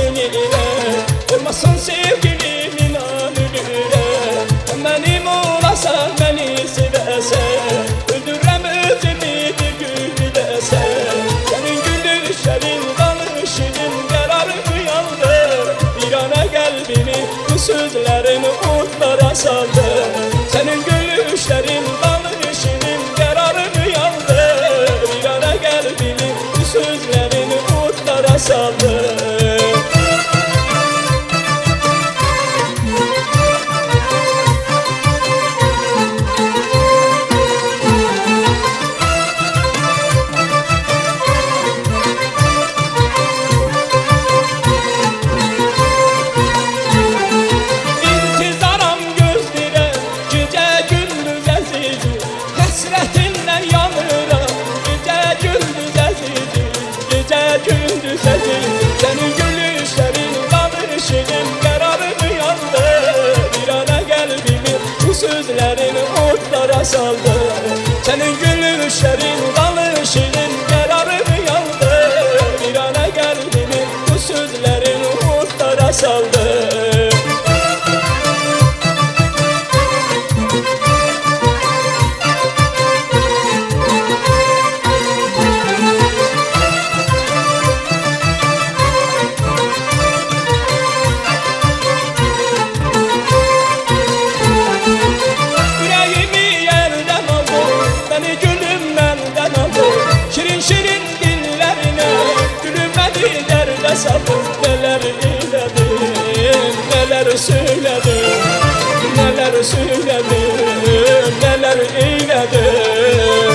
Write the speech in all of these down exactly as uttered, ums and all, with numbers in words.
senin ile. Olmasın sevgilimin anülüyle. Benim olasan beni sevesen, öldürem özümü bir gül desen. Senin gülüşlerin danışın kararımı yandı. Bir ana kalbimi bu sözlerin otlara saldı. Senin gülüşlerin danışın kararımı yandı. Bir ana kalbimi bu sözlerin otlara saldı. Gündüz aziz, senin gülüşlerin danışın kararımı yandı. Bir ana kalbimi bu sözlerin otlara saldı. Senin gülüşlerin danışın kararımı yandı. Bir ana kalbimi bu sözlerin otlara saldı. Neler eyledim, neler söyledim, neler söyledim, neler eyledim.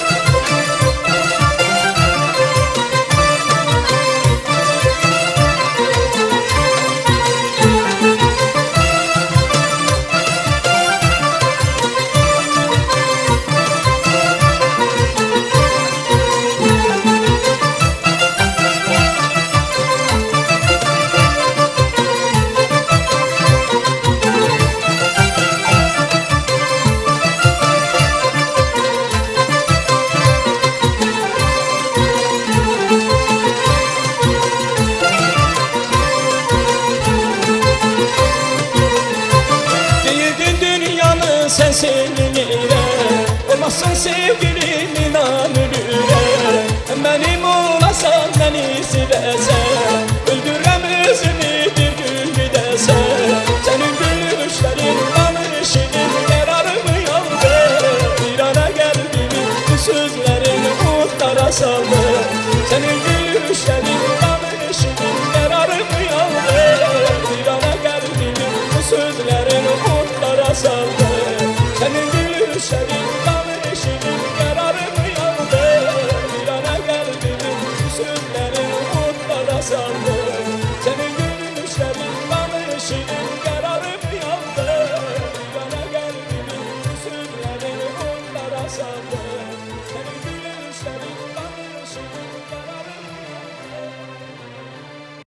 Sen senin ile olmasın sevgilimin anülüyle. Benim olasan beni sevesen, öldürem özümü bir gül desen. Senin gülüşlerin danışın kararımı yandı. Bir ana kalbimi bu sözlerin otlara saldı. Senin gülüşlerin danışın kararımı yandı. Bir ana kalbimi bu sözlerin otlara saldı. Senin gülüşlerin danışın kararımı yandı. Bir ana kalbimi bu sözlerin otlara saldı. Senin gülüşlerin danışın kararımı yandı. Bir ana kalbimi bu sözlerin otlara saldı.